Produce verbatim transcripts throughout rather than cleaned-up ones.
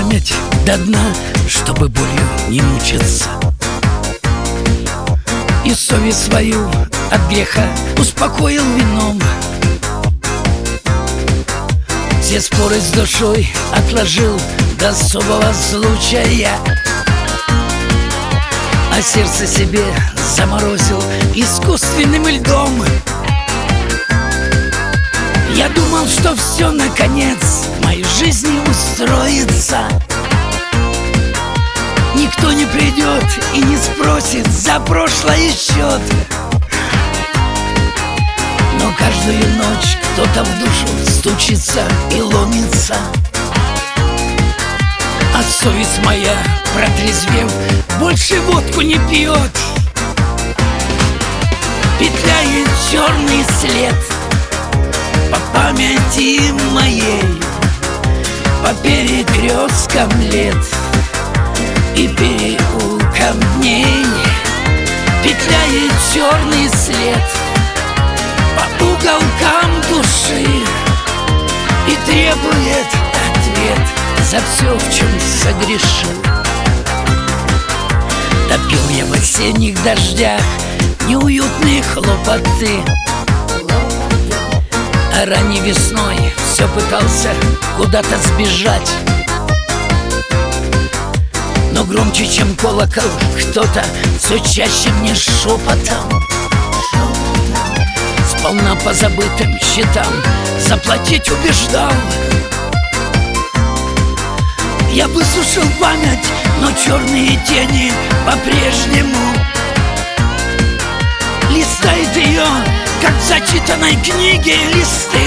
память до дна, чтобы болью не мучиться. И совесть свою от греха успокоил вином. Все споры с душой отложил до особого случая, а сердце себе заморозил искусственным льдом. Я думал, что все наконец в моей жизни устроится. Никто не придет и не спросит за прошлый счет. Но каждую ночь кто-то в душу стучится и ломится. А совесть моя, протрезвев, больше водку не пьет. Петляет черный след по памяти моей, по перекресткам лет и переулкам дней. Петляет черный след по уголкам души и требует ответ за все, в чем согрешил. Топил я в осенних дождях неуютные хлопоты, а ранней весной все пытался куда-то сбежать. Но громче, чем колокол, кто-то все чаще мне шепотом сполна по забытым счетам заплатить убеждал. Я высушил память, но черные тени по-прежнему листает ее, как в зачитанной книге листы,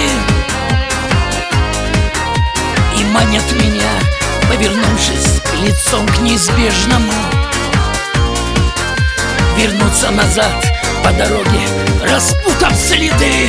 и манят меня, повернувшись лицом к неизбежному, вернуться назад по дороге, распутав следы.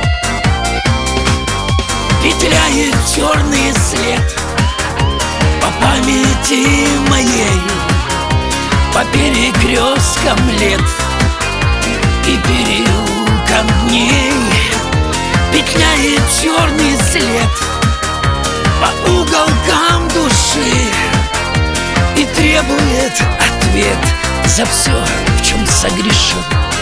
Петляет черный след по памяти моей, по перекресткам лет и переулкам дней. Петляет черный след по уголкам души и требует ответ за все, в чем согрешил.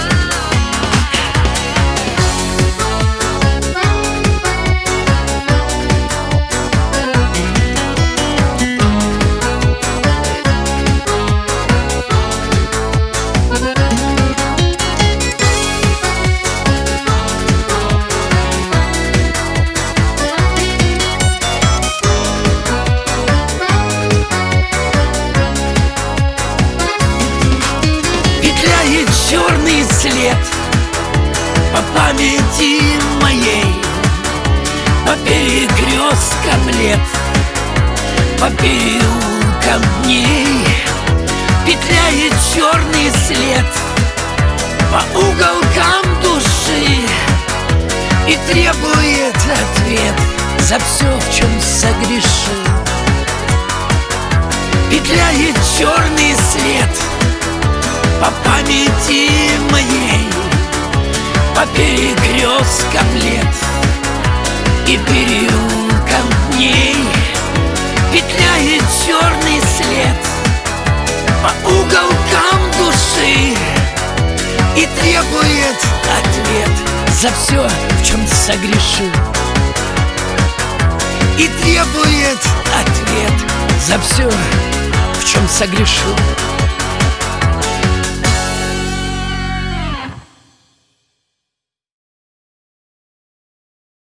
Черный след по памяти моей, по перекресткам лет, по переулкам дней. Петляет черный след по уголкам души и требует ответ за все, в чем согрешил. Петляет черный след по памяти моей, по перекресткам лет и переулкам дней. Петляет черный след по уголкам души и требует ответ за все, в чем согрешил. И требует ответ за все, в чем согрешил.